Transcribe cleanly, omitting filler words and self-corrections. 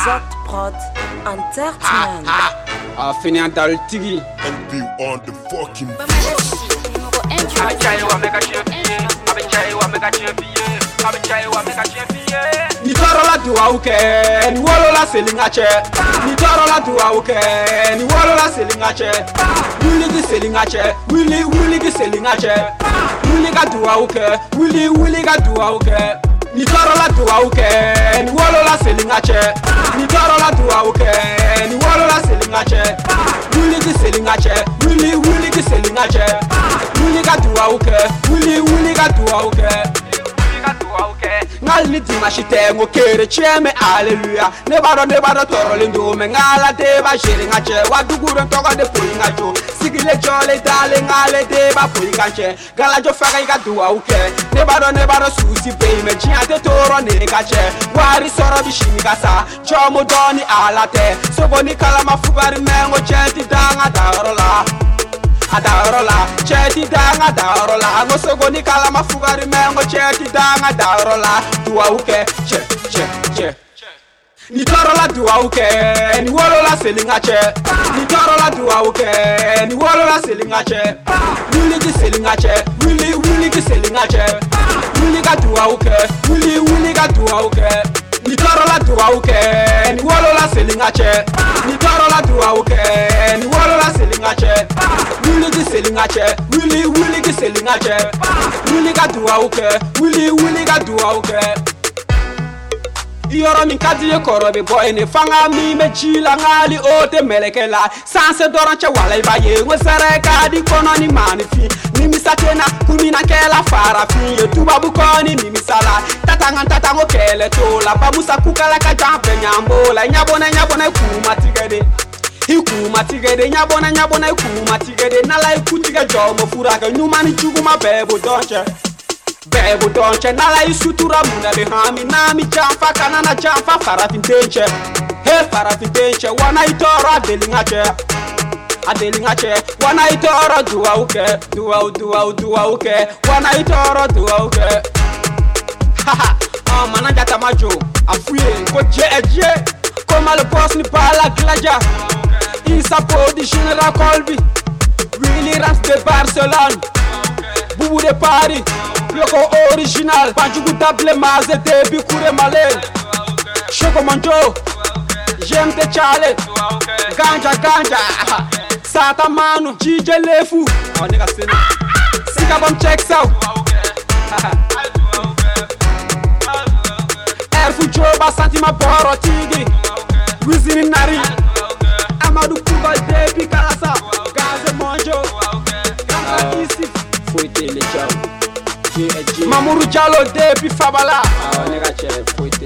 Prod Entertainment. Fini dans le tigui. LP on the fucking Ni toro la duwa uke, ni wolo la selingache. Ni toro la duwa uke, ni wolo la selingache. Wili gi selingache, wili gi selingache. Wili ga duwa uke, wili ga duwa uke. Ni toro la duwa uke, ni wolo la selingache. Ni toro la duwa uke, ni wolo la selingache. Wili gi selingache, wili gi selingache. Wili ga duwa uke, wili ga duwa uke. Ngal ni dimashi tengo kere cheme hallelujah. Nebaro toro lindo me ngala deba shiringa che. Waduguro toka de puinga jo. Sigile jole dale ngale deba puinga che. Gala jo faga iga duwa uke. Nebaro susi pei me chiante toro nega che. Wari soro bishimi kasa. Chomo doni alate. Soboni kala mafugari mengo chenti danga darola. Adarola, cheti danga darola. No sogoni kala mafugari mengo cheti danga darola. Duwa uke, che. Ni toro la duwa uke, ni wolo la selingache. Ni toro la duwa uke, ni wolo la selingache. Wili gi selingache, wili gi selingache. Wili ga duwa uke, wili ga duwa uke. Ni toro la duwa uke, ni wolo la selingache. Ni toro la duwa uke, ni wolo la selingache. Wili gi selingache, wili gi selingache. Wili ga duwa uke, wili ga duwa uke. Yoro min kadiye korobe boy ne fanga mi me chila ngali ote melekela sanse doranche wala ibaye wesere kadi kono ni manifi ni misatena kumina kela farafi yetuba bukoni ni misala tatango kele tola bamusa kukala ka jampe nyambola nyabona kumatigede ikumatigede nyabona ikumatigede nala ikutige jomo furaga nyumani chuguma bebo donche Bebo donche nala isutura muna de hami nami jamfa kanana jamfa farafintenche. He farafintenche wana itoro adelingache. Wana itoro duwa uke. Wana itoro duwa uke. Haha, mananja tamajo. Afuye, ko je. Koma le poste ni pas la glaja. Il s'appelle du général Colby. Willy Rams de Barcelone. Boubou de Paris. Loco original, Panjugu table maze debi kure male. Shoko manjo, j'aime te chale. Ganja, Sata manu, Jije lefu. Oh nigga sing. Sika bam checks out. Erfu joba santima boro tigi. Wizini nari. Amadou Kuba debi kalasa. Gaze monjo. Ganga isi. Foi tele chao. Mamourou Diallo depuis Fabala. Ah, nigga,